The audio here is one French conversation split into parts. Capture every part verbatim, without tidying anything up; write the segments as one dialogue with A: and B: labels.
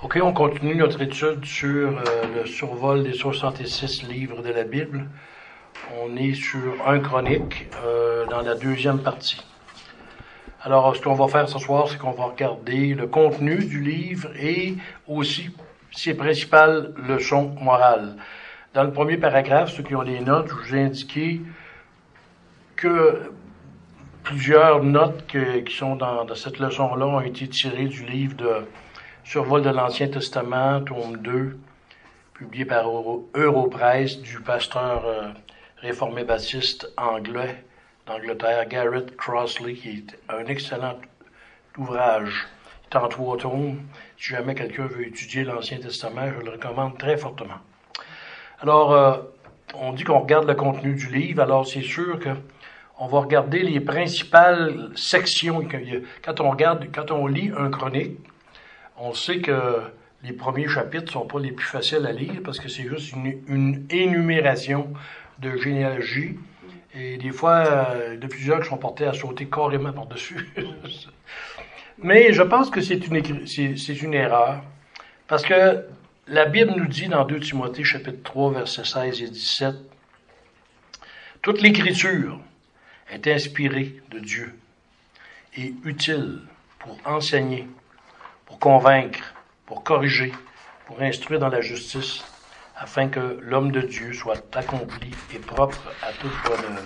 A: OK, on continue notre étude sur euh, le survol des soixante-six livres de la Bible. On est sur un Chronique euh, dans la deuxième partie. Alors, ce qu'on va faire ce soir, c'est qu'on va regarder le contenu du livre et aussi ses principales leçons morales. Dans le premier paragraphe, ceux qui ont les notes, je vous ai indiqué que plusieurs notes que, qui sont dans, dans cette leçon-là ont été tirées du livre de Survol de l'Ancien Testament, tome deux, publié par Euro, Europresse, du pasteur euh, réformé baptiste anglais d'Angleterre, Garrett Crossley, qui est un excellent ouvrage. Il est en trois tomes. Si jamais quelqu'un veut étudier l'Ancien Testament, je le recommande très fortement. Alors, euh, on dit qu'on regarde le contenu du livre, alors c'est sûr que on va regarder les principales sections. Quand on regarde, quand on lit un chronique, on sait que les premiers chapitres sont pas les plus faciles à lire parce que c'est juste une, une énumération de généalogie. Et des fois, il y a plusieurs qui sont portés à sauter carrément par-dessus. Mais je pense que c'est une, c'est, c'est une erreur. Parce que la Bible nous dit dans deux Timothée, chapitre trois, versets seize et dix-sept, « Toute l'Écriture est inspirée de Dieu et utile pour enseigner, pour convaincre, pour corriger, pour instruire dans la justice, afin que l'homme de Dieu soit accompli et propre à toute bonne œuvre. »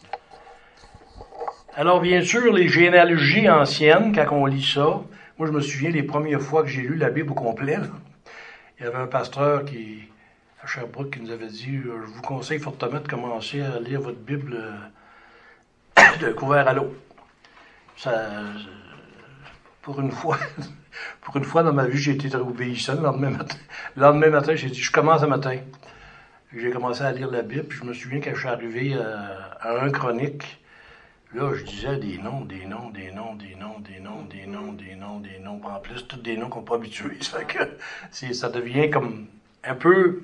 A: Alors, bien sûr, les généalogies anciennes, quand on lit ça, moi je me souviens les premières fois que j'ai lu la Bible au complet, là, il y avait un pasteur qui, à Sherbrooke qui nous avait dit « Je vous conseille fortement de commencer à lire votre Bible de couvert à l'eau. » Ça, pour une fois, pour une fois dans ma vie, j'ai été très obéissant. Le lendemain matin, le lendemain matin, j'ai dit, je commence un matin. J'ai commencé à lire la Bible, puis je me souviens quand je suis arrivé à, à un Chronique, là, je disais des noms, des noms, des noms, des noms, des noms, des noms, des noms, des noms. En plus, tous des noms qu'on n'est pas habitués. Ça fait que c'est, ça devient comme un peu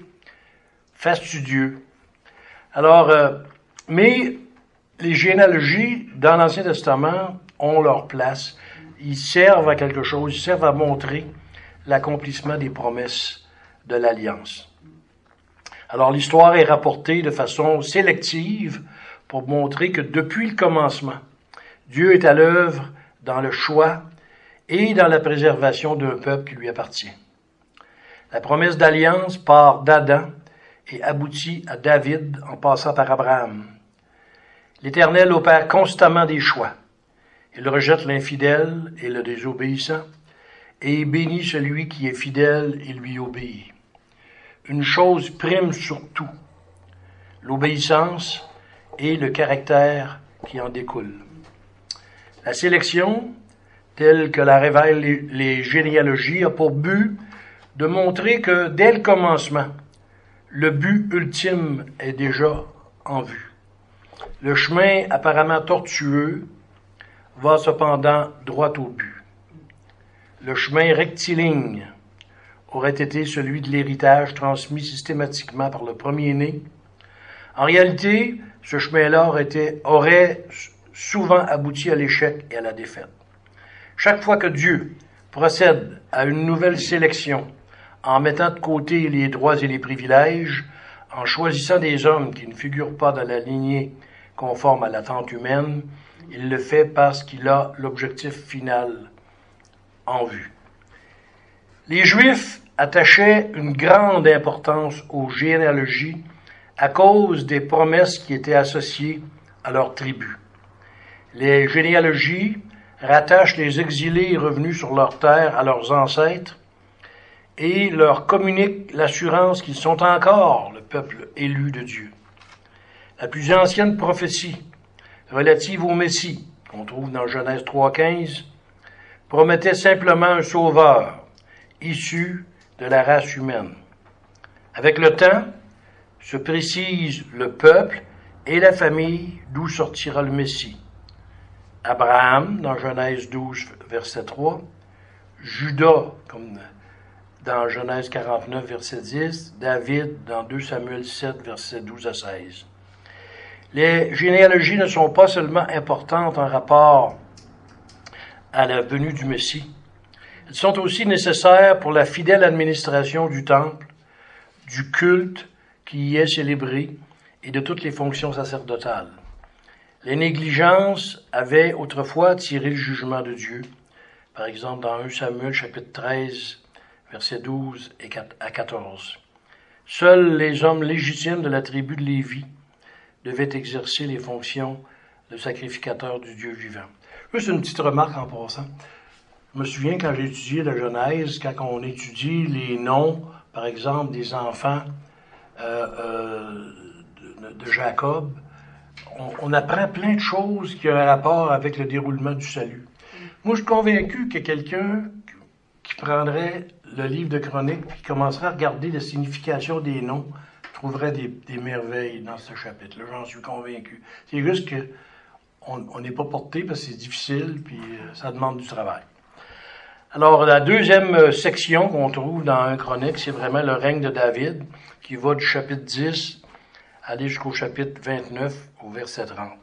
A: fastidieux. Alors, euh, mais les généalogies dans l'Ancien Testament ont leur place. Ils servent à quelque chose, ils servent à montrer l'accomplissement des promesses de l'Alliance. Alors, l'histoire est rapportée de façon sélective pour montrer que depuis le commencement, Dieu est à l'œuvre dans le choix et dans la préservation d'un peuple qui lui appartient. La promesse d'Alliance part d'Adam et aboutit à David en passant par Abraham. L'Éternel opère constamment des choix. Il rejette l'infidèle et le désobéissant, et il bénit celui qui est fidèle et lui obéit. Une chose prime sur tout, l'obéissance et le caractère qui en découle. La sélection, telle que la révèlent les, les généalogies, a pour but de montrer que dès le commencement, le but ultime est déjà en vue. Le chemin apparemment tortueux va cependant droit au but. Le chemin rectiligne aurait été celui de l'héritage transmis systématiquement par le premier-né. En réalité, ce chemin-là aurait, été, aurait souvent abouti à l'échec et à la défaite. Chaque fois que Dieu procède à une nouvelle sélection, en mettant de côté les droits et les privilèges, en choisissant des hommes qui ne figurent pas dans la lignée conforme à l'attente humaine, il le fait parce qu'il a l'objectif final en vue. Les Juifs attachaient une grande importance aux généalogies à cause des promesses qui étaient associées à leur tribu. Les généalogies rattachent les exilés revenus sur leur terre à leurs ancêtres et leur communiquent l'assurance qu'ils sont encore le peuple élu de Dieu. La plus ancienne prophétie relative au Messie, qu'on trouve dans Genèse trois quinze, promettait simplement un sauveur issu de la race humaine. Avec le temps, se précise le peuple et la famille d'où sortira le Messie. Abraham, dans Genèse douze, verset trois, Judas, comme dans Genèse quarante-neuf, verset dix, David, dans deux Samuel sept, verset douze à seize. Les généalogies ne sont pas seulement importantes en rapport à la venue du Messie, Elles sont aussi nécessaires pour la fidèle administration du temple, du culte qui y est célébré et de toutes les fonctions sacerdotales. Les négligences avaient autrefois attiré le jugement de Dieu. Par exemple, dans un Samuel, chapitre treize, versets douze à quatorze. Seuls les hommes légitimes de la tribu de Lévi devaient exercer les fonctions de sacrificateur du Dieu vivant. Juste une petite remarque en passant. Je me souviens quand j'ai étudié la Genèse, quand on étudie les noms, par exemple, des enfants euh, euh, de, de Jacob, on, on apprend plein de choses qui ont un rapport avec le déroulement du salut. Moi, je suis convaincu que quelqu'un qui prendrait le livre de Chroniques et qui commencerait à regarder la signification des noms trouverait des, des merveilles dans ce chapitre-là. J'en suis convaincu. C'est juste que on n'est pas porté parce que c'est difficile puis euh, ça demande du travail. Alors, la deuxième section qu'on trouve dans un Chronique, c'est vraiment le règne de David, qui va du chapitre dix aller jusqu'au chapitre vingt-neuf, au verset trente.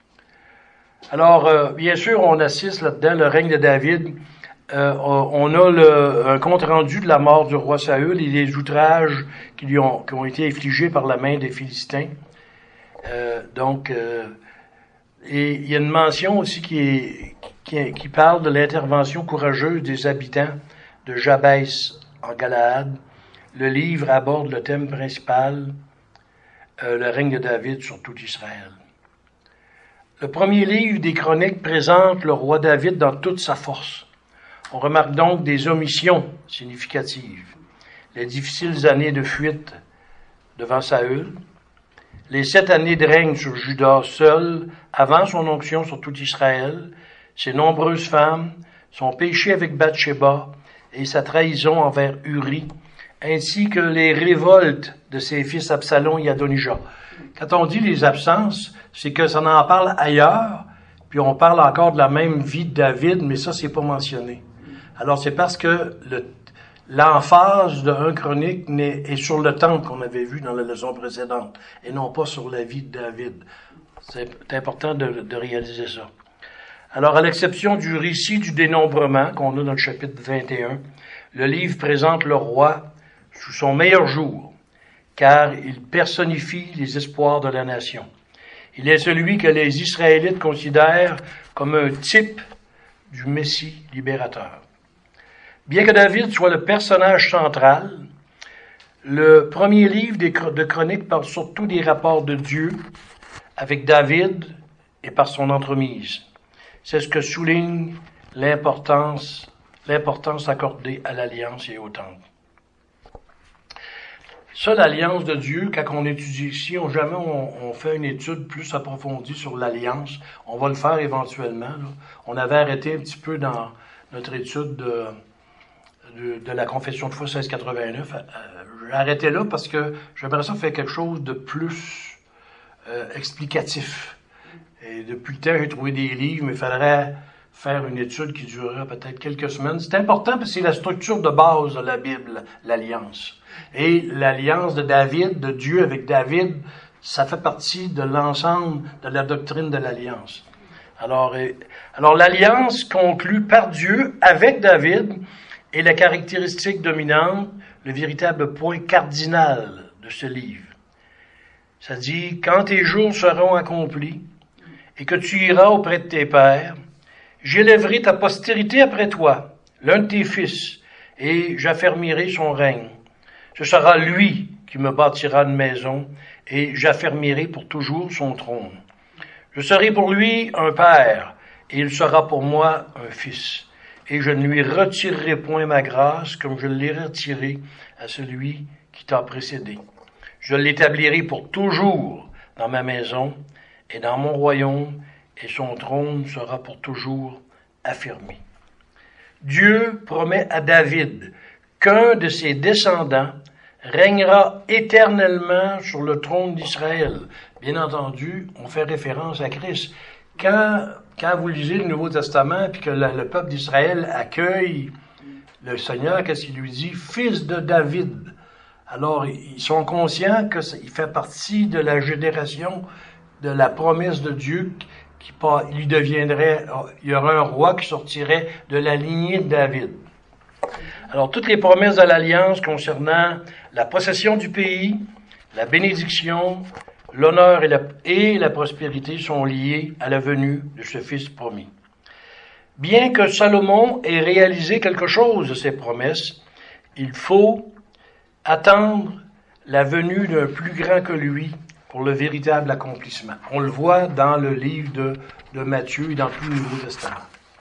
A: Alors, euh, bien sûr, on assiste là-dedans, le règne de David. Euh, on a le, un compte-rendu de la mort du roi Saül et des outrages qui lui ont, qui ont été infligés par la main des Philistins. Euh, donc, euh, et il y a une mention aussi qui, est, qui, qui parle de l'intervention courageuse des habitants de Jabès en Galaad. Le livre aborde le thème principal, euh, le règne de David sur tout Israël. Le premier livre des Chroniques présente le roi David dans toute sa force. On remarque donc des omissions significatives. Les difficiles années de fuite devant Saül, les sept années de règne sur Juda seul, avant son onction sur tout Israël, ses nombreuses femmes, son péché avec Bathsheba et sa trahison envers Uri, ainsi que les révoltes de ses fils Absalom et Adonijah. Quand on dit les absences, c'est que ça en parle ailleurs, puis on parle encore de la même vie de David, mais ça, c'est pas mentionné. Alors, c'est parce que le, l'emphase de un Chronique est sur le temple qu'on avait vu dans la leçon précédente, et non pas sur la vie de David. C'est important de, de réaliser ça. Alors, à l'exception du récit du dénombrement qu'on a dans le chapitre vingt et un, le livre présente le roi sous son meilleur jour, car il personnifie les espoirs de la nation. Il est celui que les Israélites considèrent comme un type du Messie libérateur. Bien que David soit le personnage central, le premier livre de Chroniques parle surtout des rapports de Dieu avec David et par son entremise. C'est ce que souligne l'importance, l'importance accordée à l'alliance et au temple. Ça, l'alliance de Dieu, quand on étudie ici, on, jamais on, on fait une étude plus approfondie sur l'alliance. On va le faire éventuellement. Là. On avait arrêté un petit peu dans notre étude de, de, de la Confession de foi seize quatre-vingt-neuf. J'ai arrêté là parce que j'aimerais ça faire quelque chose de plus euh, explicatif. Et depuis le temps, j'ai trouvé des livres, mais il faudrait faire une étude qui durerait peut-être quelques semaines. C'est important parce que c'est la structure de base de la Bible, l'alliance. Et l'alliance de David, de Dieu avec David, ça fait partie de l'ensemble de la doctrine de l'alliance. Alors, et, alors l'alliance conclue par Dieu avec David est la caractéristique dominante, le véritable point cardinal de ce livre. Ça dit, quand tes jours seront accomplis et que tu iras auprès de tes pères, j'élèverai ta postérité après toi, l'un de tes fils, et j'affermirai son règne. Ce sera lui qui me bâtira une maison, et j'affermirai pour toujours son trône. Je serai pour lui un père, et il sera pour moi un fils. Et je ne lui retirerai point ma grâce, comme je l'ai retirée à celui qui t'a précédé. Je l'établirai pour toujours dans ma maison, et dans mon royaume, et son trône sera pour toujours affermi. Dieu promet à David qu'un de ses descendants régnera éternellement sur le trône d'Israël. Bien entendu, on fait référence à Christ. Quand, quand vous lisez le Nouveau Testament puis que le, le peuple d'Israël accueille le Seigneur, qu'est-ce qu'il lui dit? Fils de David. Alors, ils sont conscients qu'il fait partie de la génération de la promesse de Dieu qui lui deviendrait, il y aurait un roi qui sortirait de la lignée de David. Alors, toutes les promesses de l'Alliance concernant la possession du pays, la bénédiction, l'honneur et la, et la prospérité sont liées à la venue de ce Fils promis. Bien que Salomon ait réalisé quelque chose de ces promesses, il faut attendre la venue d'un plus grand que lui pour le véritable accomplissement. On le voit dans le livre de, de Matthieu et dans tout le Nouveau Testament.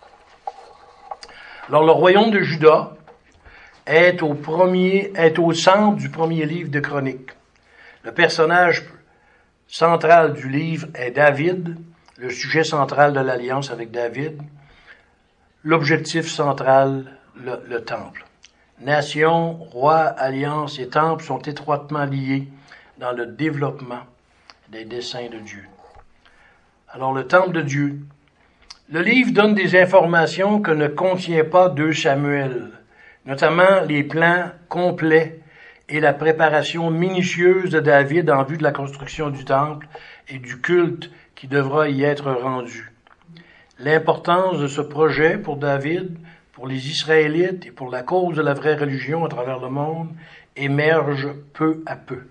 A: Alors, le royaume de Juda est au premier, est au centre du premier livre de Chroniques. Le personnage central du livre est David, le sujet central de l'alliance avec David, l'objectif central, le, le temple. Nation, roi, alliance et temple sont étroitement liés dans le développement des desseins de Dieu. Alors, le temple de Dieu. Le livre donne des informations que ne contient pas deux Samuel, notamment les plans complets et la préparation minutieuse de David en vue de la construction du temple et du culte qui devra y être rendu. L'importance de ce projet pour David, pour les Israélites et pour la cause de la vraie religion à travers le monde émerge peu à peu.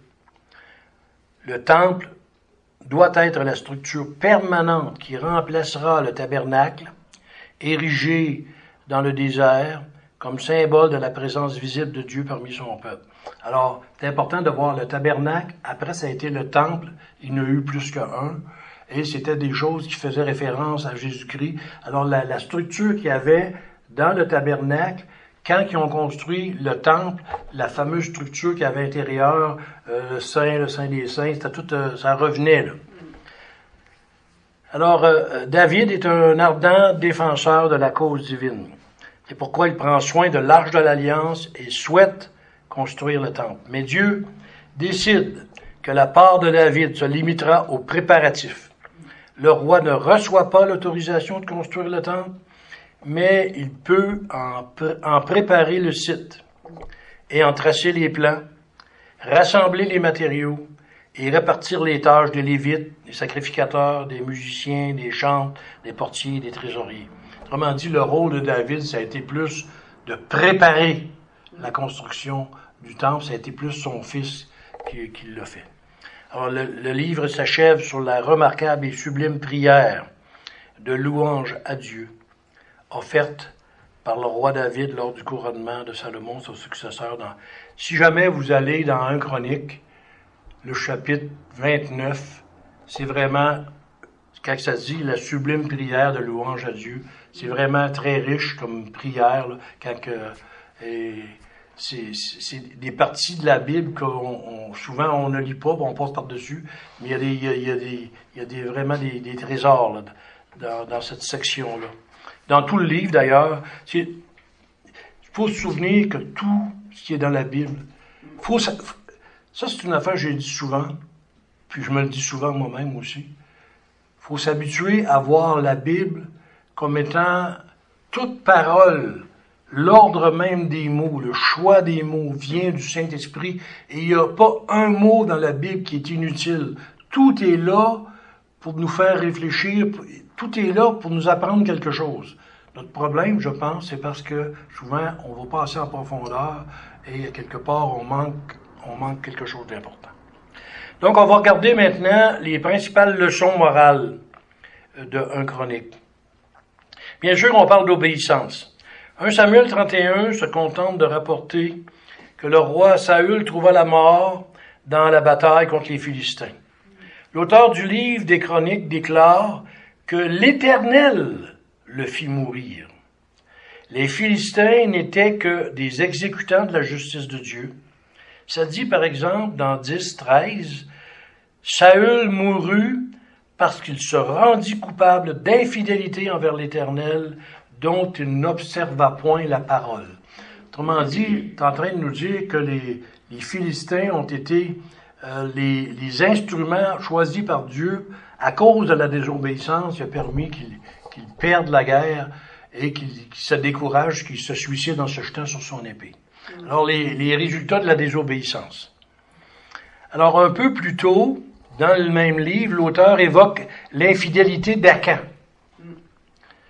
A: Le temple doit être la structure permanente qui remplacera le tabernacle, érigé dans le désert, comme symbole de la présence visible de Dieu parmi son peuple. Alors, c'est important de voir le tabernacle. Après, ça a été le temple. Il n'y en a eu plus qu'un. Et c'était des choses qui faisaient référence à Jésus-Christ. Alors, la, la structure qu'il y avait dans le tabernacle, quand ils ont construit le temple, la fameuse structure qu'il y avait à l'intérieur, euh, le Saint, le Saint des Saints, c'était tout, euh, ça revenait, là. Alors, euh, David est un ardent défenseur de la cause divine. C'est pourquoi il prend soin de l'Arche de l'Alliance et souhaite construire le temple. Mais Dieu décide que la part de David se limitera aux préparatifs. Le roi ne reçoit pas l'autorisation de construire le temple, mais il peut en, pr- en préparer le site et en tracer les plans, rassembler les matériaux et répartir les tâches des Lévites, des sacrificateurs, des musiciens, des chantres, des portiers, des trésoriers. Autrement dit, le rôle de David, ça a été plus de préparer la construction du temple, ça a été plus son fils qui, qui l'a fait. Alors, le, le livre s'achève sur la remarquable et sublime prière de louange à Dieu, offerte par le roi David lors du couronnement de Salomon, son successeur. Dans, si jamais vous allez dans un Chronique, le chapitre vingt-neuf, c'est vraiment, quand ça se dit, la sublime prière de louange à Dieu. C'est vraiment très riche comme prière, là, quand que, et c'est, c'est des parties de la Bible qu'on on, souvent on ne lit pas, on passe par-dessus, mais il y a, des, il y a, il y a, des, il y a des, vraiment des, des trésors là, dans, dans cette section-là. Dans tout le livre, d'ailleurs, il faut se souvenir que tout ce qui est dans la Bible, faut, ça, ça c'est une affaire que j'ai dit souvent, puis je me le dis souvent moi-même aussi, il faut s'habituer à voir la Bible comme étant toute parole, l'ordre même des mots, le choix des mots vient du Saint-Esprit, et il n'y a pas un mot dans la Bible qui est inutile. Tout est là pour nous faire réfléchir, tout est là pour nous apprendre quelque chose. Notre problème, je pense, c'est parce que souvent, on va pas assez en profondeur et quelque part, on manque, on manque quelque chose d'important. Donc, on va regarder maintenant les principales leçons morales de un Chronique. Bien sûr, on parle d'obéissance. un Samuel trente et un se contente de rapporter que le roi Saül trouva la mort dans la bataille contre les Philistins. L'auteur du livre des Chroniques déclare que l'Éternel le fit mourir. Les Philistins n'étaient que des exécutants de la justice de Dieu. Ça dit, par exemple, dans dix, treize, Saül mourut parce qu'il se rendit coupable d'infidélité envers l'Éternel, dont il n'observa point la parole. Autrement dit, il est en train de nous dire que les, les Philistins ont été euh, les, les instruments choisis par Dieu à cause de la désobéissance qui a permis qu'ils, qu'ils perdent la guerre et qu'ils, qu'ils se découragent, qu'ils se suicident en se jetant sur son épée. Alors, les, les résultats de la désobéissance. Alors, un peu plus tôt, dans le même livre, l'auteur évoque l'infidélité d'Akan.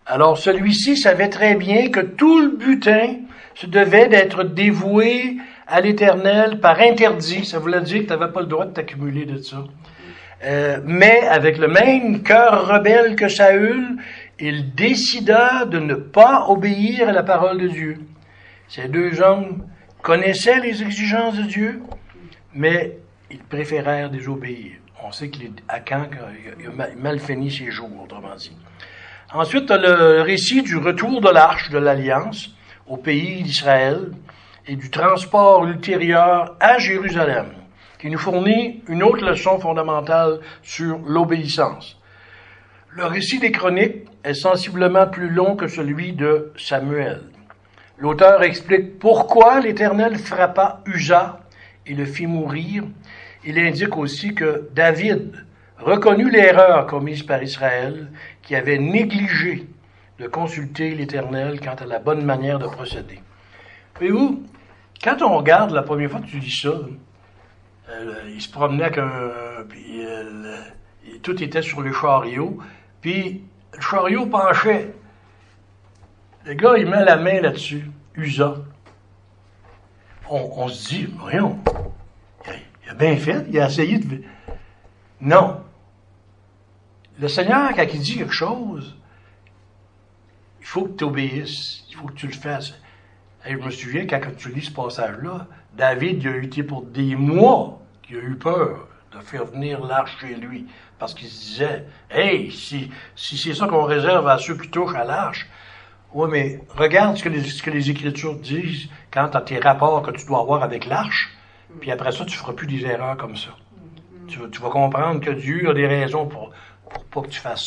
A: Alors celui-ci savait très bien que tout le butin se devait d'être dévoué à l'Éternel par interdit. Ça voulait dire que tu n'avais pas le droit de t'accumuler de ça. Euh, mais avec le même cœur rebelle que Saül, il décida de ne pas obéir à la parole de Dieu. Ces deux hommes connaissaient les exigences de Dieu, mais ils préférèrent désobéir. On sait qu'il est Akan, il a mal fini ses jours, autrement dit. Ensuite, tu as le récit du retour de l'Arche de l'Alliance au pays d'Israël et du transport ultérieur à Jérusalem, qui nous fournit une autre leçon fondamentale sur l'obéissance. Le récit des Chroniques est sensiblement plus long que celui de Samuel. L'auteur explique pourquoi l'Éternel frappa Uza et le fit mourir. Il indique aussi que David reconnut l'erreur commise par Israël, qui avait négligé de consulter l'Éternel quant à la bonne manière de procéder. Voyez-vous, quand on regarde la première fois que tu lis ça, euh, il se promenait avec un... Puis, euh, le, tout était sur le chariot, puis le chariot penchait. Le gars, il met la main là-dessus, Uza. On, on se dit, voyons, il a, il a bien fait, il a essayé de... Non. Le Seigneur, quand il dit quelque chose, il faut que tu obéisses, il faut que tu le fasses. Et je me souviens, quand, quand tu lis ce passage-là, David, il a été pour des mois qu'il a eu peur de faire venir l'arche chez lui, parce qu'il se disait, « Hey, si, si c'est ça qu'on réserve à ceux qui touchent à l'arche, oui, mais regarde ce que, les, ce que les Écritures disent quant à tes rapports que tu dois avoir avec l'arche, puis après ça, tu ne feras plus des erreurs comme ça. Tu, tu vas comprendre que Dieu a des raisons pour... pour pas que tu fasses ça. »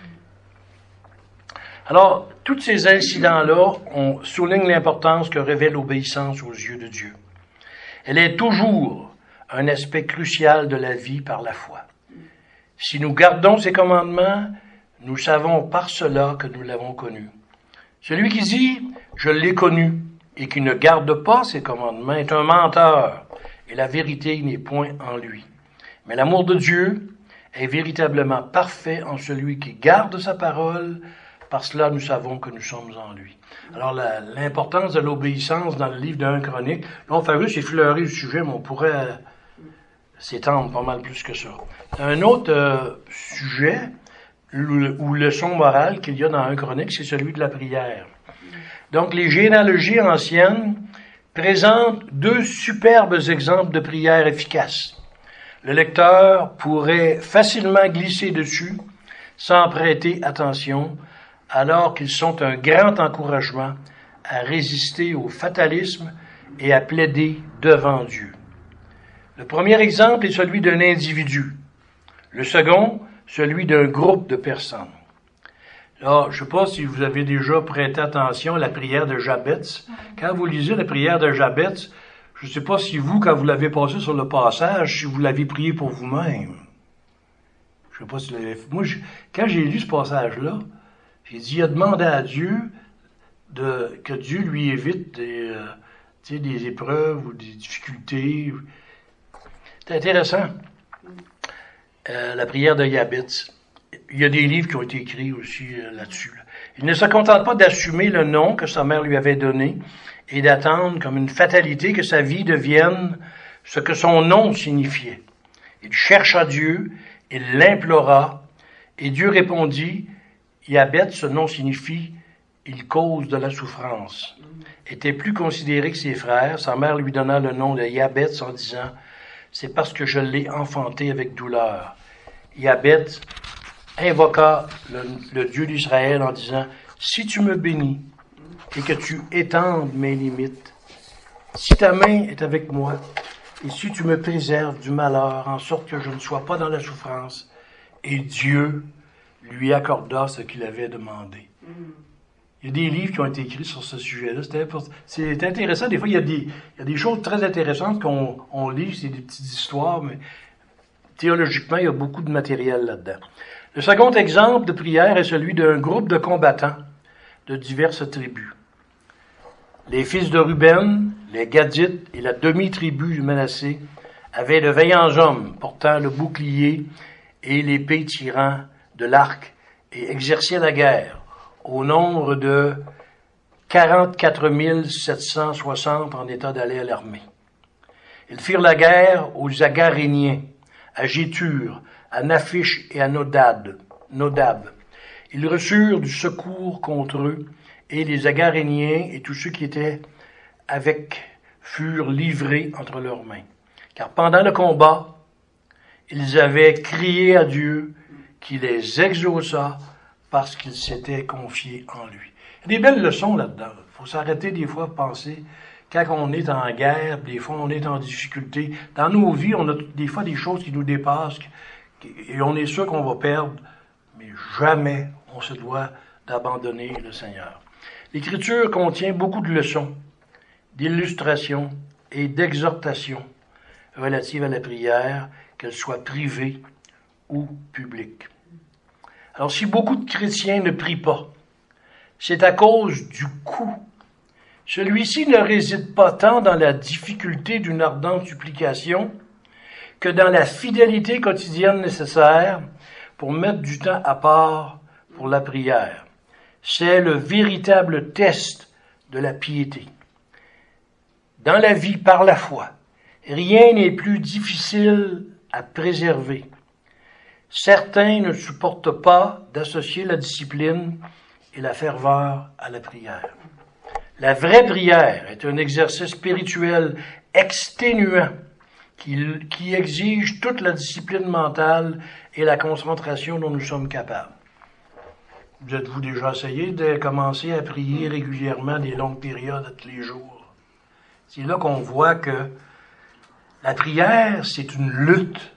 A: Alors, tous ces incidents-là, on souligne l'importance que revêt l'obéissance aux yeux de Dieu. Elle est toujours un aspect crucial de la vie par la foi. Si nous gardons ses commandements, nous savons par cela que nous l'avons connu. Celui qui dit « je l'ai connu » et qui ne garde pas ses commandements est un menteur, et la vérité n'est point en lui. Mais l'amour de Dieu est véritablement parfait en celui qui garde sa parole, par cela nous savons que nous sommes en lui. Alors la, l'importance de l'obéissance dans le livre de Première Chronique, là on fait juste effleurer le sujet, mais on pourrait euh, s'étendre pas mal plus que ça. Un autre euh, sujet ou, ou leçon morale qu'il y a dans Première Chronique, c'est celui de la prière. Donc les généalogies anciennes présentent deux superbes exemples de prière efficaces. Le lecteur pourrait facilement glisser dessus sans prêter attention, alors qu'ils sont un grand encouragement à résister au fatalisme et à plaider devant Dieu. Le premier exemple est celui d'un individu. Le second, celui d'un groupe de personnes. Là, je ne sais pas si vous avez déjà prêté attention à la prière de Jabez. Quand vous lisez la prière de Jabez, je ne sais pas si vous, quand vous l'avez passé sur le passage, si vous l'avez prié pour vous-même. Je ne sais pas si vous l'avez fait. Moi, je, quand j'ai lu ce passage-là, j'ai dit, il a demandé à Dieu de, que Dieu lui évite des, euh, tu sais, des épreuves ou des difficultés. C'est intéressant. Euh, la prière de Jabez. Il y a des livres qui ont été écrits aussi euh, là-dessus. Là. Il ne se contente pas d'assumer le nom que sa mère lui avait donné et d'attendre comme une fatalité que sa vie devienne ce que son nom signifiait. Il chercha Dieu, il l'implora, et Dieu répondit, Jabez, ce nom signifie « il cause de la souffrance ». Était plus considéré que ses frères, sa mère lui donna le nom de Jabez en disant « c'est parce que je l'ai enfanté avec douleur ». Jabez invoqua le, le Dieu d'Israël en disant « si tu me bénis et que tu étendes mes limites, si ta main est avec moi et si tu me préserves du malheur en sorte que je ne sois pas dans la souffrance », et Dieu lui accorda ce qu'il avait demandé. Mm. Il y a des livres qui ont été écrits sur ce sujet-là. C'est, c'est intéressant. Des fois, il y a des, il y a des choses très intéressantes qu'on on lit. C'est des petites histoires, mais théologiquement, il y a beaucoup de matériel là-dedans. Le second exemple de prière est celui d'un groupe de combattants de diverses tribus. Les fils de Ruben, les Gadites et la demi-tribu du Manassé avaient de vaillants hommes portant le bouclier et l'épée tirant de l'arc et exerçaient la guerre. au nombre de quarante-quatre mille sept cent soixante en état d'aller à l'armée. Ils firent la guerre aux Agaréniens, à Gétur, à Naphish et à Nodad, Nodab. Ils reçurent du secours contre eux, et les Agaréniens et tous ceux qui étaient avec furent livrés entre leurs mains. Car pendant le combat, ils avaient crié à Dieu qui les exauça parce qu'ils s'étaient confiés en lui. Il y a des belles leçons là-dedans. Il faut s'arrêter des fois à penser, quand on est en guerre, des fois on est en difficulté. Dans nos vies, on a des fois des choses qui nous dépassent et on est sûr qu'on va perdre, mais jamais on se doit d'abandonner le Seigneur. L'Écriture contient beaucoup de leçons, d'illustrations et d'exhortations relatives à la prière, qu'elle soit privée ou publique. Alors, si beaucoup de chrétiens ne prient pas, c'est à cause du coût. Celui-ci ne réside pas tant dans la difficulté d'une ardente supplication que dans la fidélité quotidienne nécessaire pour mettre du temps à part pour la prière. C'est le véritable test de la piété. Dans la vie par la foi, rien n'est plus difficile à préserver. Certains ne supportent pas d'associer la discipline et la ferveur à la prière. La vraie prière est un exercice spirituel exténuant qui, qui exige toute la discipline mentale et la concentration dont nous sommes capables. Vous êtes-vous déjà essayé de commencer à prier régulièrement des longues périodes tous les jours? C'est là qu'on voit que la prière, c'est une lutte.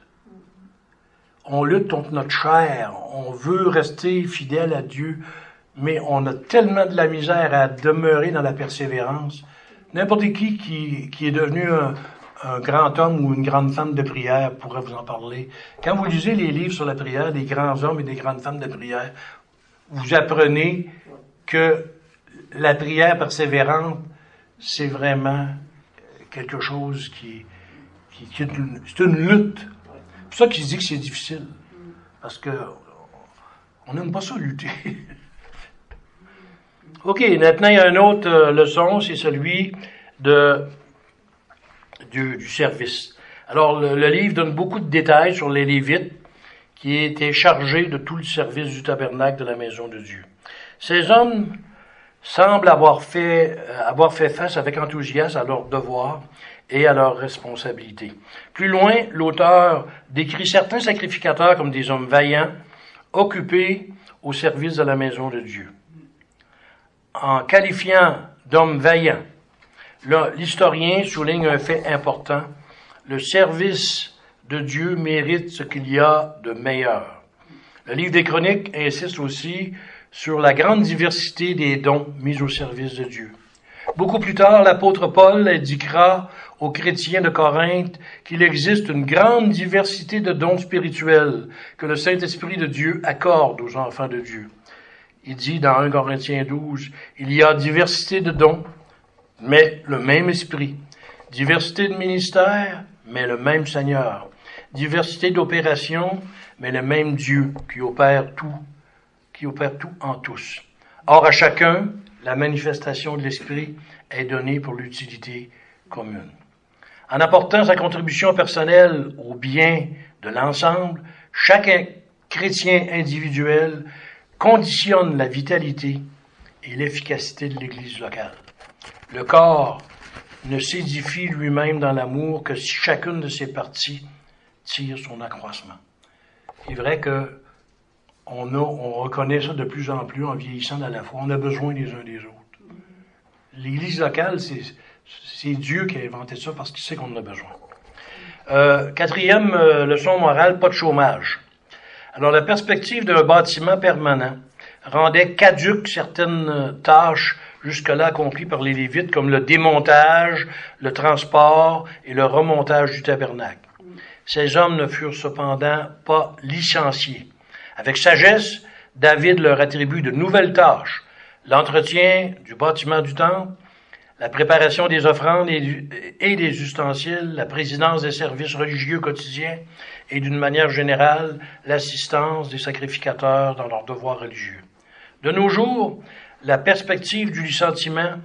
A: On lutte contre notre chair. On veut rester fidèle à Dieu, mais on a tellement de la misère à demeurer dans la persévérance. N'importe qui qui, qui est devenu un, un grand homme ou une grande femme de prière pourrait vous en parler. Quand vous lisez les livres sur la prière des grands hommes et des grandes femmes de prière, vous apprenez que la prière persévérante, c'est vraiment quelque chose qui, qui, qui est, une, c'est une lutte. C'est pour ça qu'il dit que c'est difficile. Parce que on n'aime pas ça, lutter. OK, maintenant, il y a une autre euh, leçon, c'est celui de, du, du service. Alors, le, le livre donne beaucoup de détails sur les Lévites qui étaient chargés de tout le service du tabernacle de la maison de Dieu. Ces hommes semblent avoir fait, euh, avoir fait face avec enthousiasme à leurs devoirs et à leurs responsabilités. Plus loin, l'auteur décrit certains sacrificateurs comme des hommes vaillants, occupés au service de la maison de Dieu. En qualifiant d'hommes vaillants, là, l'historien souligne un fait important. Le service de Dieu mérite ce qu'il y a de meilleur. Le livre des Chroniques insiste aussi sur la grande diversité des dons mis au service de Dieu. Beaucoup plus tard, l'apôtre Paul indiquera aux chrétiens de Corinthe qu'il existe une grande diversité de dons spirituels que le Saint-Esprit de Dieu accorde aux enfants de Dieu. Il dit dans un Corinthiens douze, « Il y a diversité de dons, mais le même Esprit. Diversité de ministères, mais le même Seigneur. Diversité d'opérations, mais le même Dieu qui opère tout, qui opère tout en tous. Or, à chacun, la manifestation de l'Esprit est donnée pour l'utilité commune. » En apportant sa contribution personnelle au bien de l'ensemble, chaque chrétien individuel conditionne la vitalité et l'efficacité de l'Église locale. Le corps ne s'édifie lui-même dans l'amour que si chacune de ses parties tire son accroissement. C'est vrai que on, a, on reconnaît ça de plus en plus en vieillissant dans la foi. On a besoin les uns des autres. L'Église locale, c'est, c'est Dieu qui a inventé ça parce qu'il sait qu'on en a besoin. Euh, quatrième euh, leçon morale, pas de chômage. Alors, la perspective d'un bâtiment permanent rendait caduques certaines tâches jusque-là accomplies par les Lévites, comme le démontage, le transport et le remontage du tabernacle. Ces hommes ne furent cependant pas licenciés. Avec sagesse, David leur attribue de nouvelles tâches, l'entretien du bâtiment du temple, la préparation des offrandes et, du, et des ustensiles, la présidence des services religieux quotidiens et d'une manière générale, l'assistance des sacrificateurs dans leurs devoirs religieux. De nos jours, la perspective du licenciement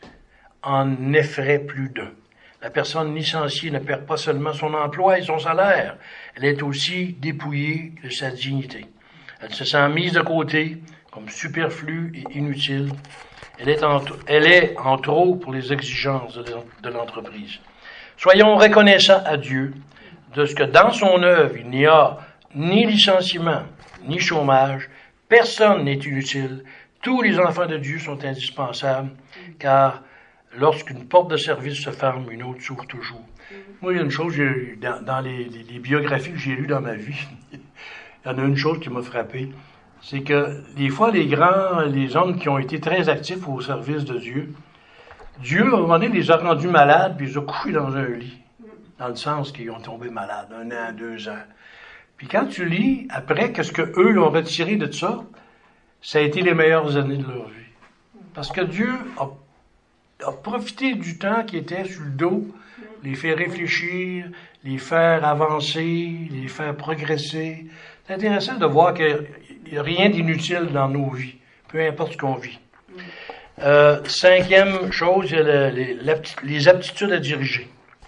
A: en effraie plus d'un. La personne licenciée ne perd pas seulement son emploi et son salaire, elle est aussi dépouillée de sa dignité. Elle se sent mise de côté, comme superflue et inutile. Elle est en, elle est en trop pour les exigences de, de l'entreprise. Soyons reconnaissants à Dieu de ce que dans son œuvre, il n'y a ni licenciement, ni chômage. Personne n'est inutile. Tous les enfants de Dieu sont indispensables, car lorsqu'une porte de service se ferme, une autre s'ouvre toujours. Moi, il y a une chose, j'ai, dans, dans les, les, les biographies que j'ai lues dans ma vie, il y en a une chose qui m'a frappé, c'est que des fois, les grands, les hommes qui ont été très actifs au service de Dieu, Dieu, à un moment donné, les a rendus malades, puis ils ont couché dans un lit, dans le sens qu'ils ont tombé malades, un an, deux ans. Puis quand tu lis, après, qu'est-ce qu'eux ont retiré de ça, ça a été les meilleures années de leur vie. Parce que Dieu a a profité du temps qui était sur le dos, les faire réfléchir, les faire avancer, les faire progresser. C'est intéressant de voir qu'il n'y a rien d'inutile dans nos vies, peu importe ce qu'on vit. Euh, cinquième chose, il y a le, les, les aptitudes à diriger.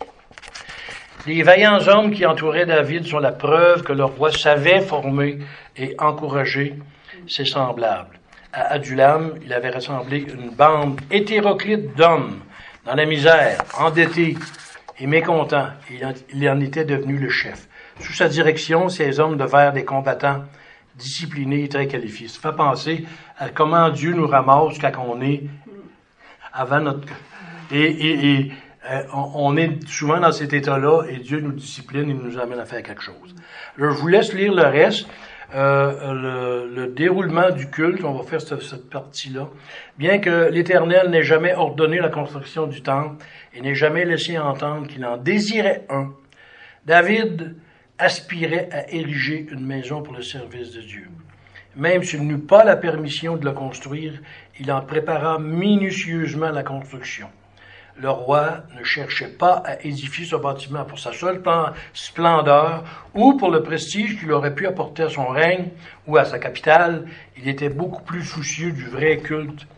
A: Les vaillants hommes qui entouraient David sont la preuve que le roi savait former et encourager ses semblables. À Adulam, il avait rassemblé une bande hétéroclite d'hommes dans la misère, endettés et mécontents. Il en était devenu le chef. Sous sa direction, ces hommes devinrent des combattants disciplinés et très qualifiés. Ça fait penser à comment Dieu nous ramasse quand on est avant notre... Et, et, et euh, on est souvent dans cet état-là et Dieu nous discipline et nous amène à faire quelque chose. Alors, je vous laisse lire le reste. Euh, le, le déroulement du culte, on va faire cette, cette partie-là. Bien que l'Éternel n'ait jamais ordonné la construction du temple et n'ait jamais laissé entendre qu'il en désirait un, David aspirait à ériger une maison pour le service de Dieu. Même s'il n'eut pas la permission de le construire, il en prépara minutieusement la construction. Le roi ne cherchait pas à édifier ce bâtiment pour sa seule splendeur ou pour le prestige qu'il aurait pu apporter à son règne ou à sa capitale. Il était beaucoup plus soucieux du vrai culte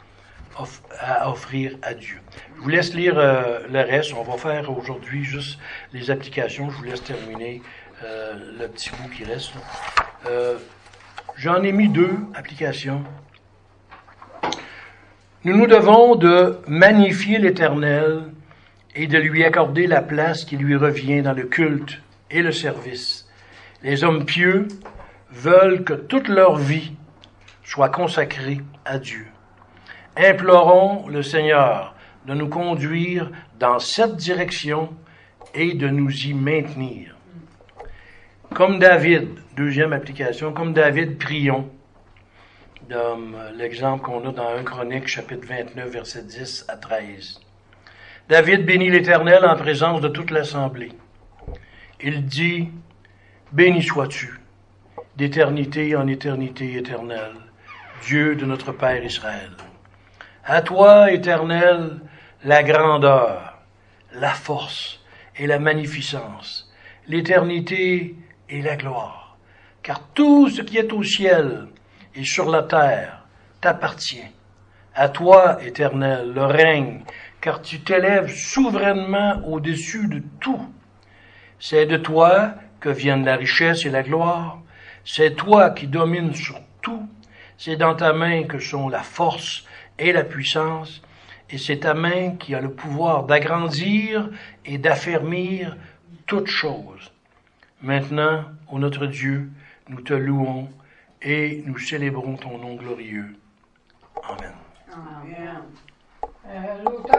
A: à offrir à Dieu. Je vous laisse lire euh, le reste. On va faire aujourd'hui juste les applications. Je vous laisse terminer euh, le petit bout qui reste. Euh, j'en ai mis deux applications. Nous nous devons de magnifier l'Éternel et de lui accorder la place qui lui revient dans le culte et le service. Les hommes pieux veulent que toute leur vie soit consacrée à Dieu. Implorons le Seigneur de nous conduire dans cette direction et de nous y maintenir. Comme David, deuxième application, comme David, prions. Comme l'exemple qu'on a dans un Chronique, chapitre vingt-neuf, versets dix à treize. David bénit l'Éternel en présence de toute l'assemblée. Il dit, « Béni sois-tu, d'éternité en éternité éternelle, Dieu de notre Père Israël. À toi, Éternel, la grandeur, la force et la magnificence, l'éternité et la gloire, car tout ce qui est au ciel et sur la terre t'appartient. À toi, Éternel, le règne, car tu t'élèves souverainement au-dessus de tout. C'est de toi que viennent la richesse et la gloire. C'est toi qui domines sur tout. C'est dans ta main que sont la force et la puissance. Et c'est ta main qui a le pouvoir d'agrandir et d'affermir toutes choses. Maintenant, ô notre Dieu, nous te louons et nous célébrons ton nom glorieux. Amen.
B: Amen. Euh,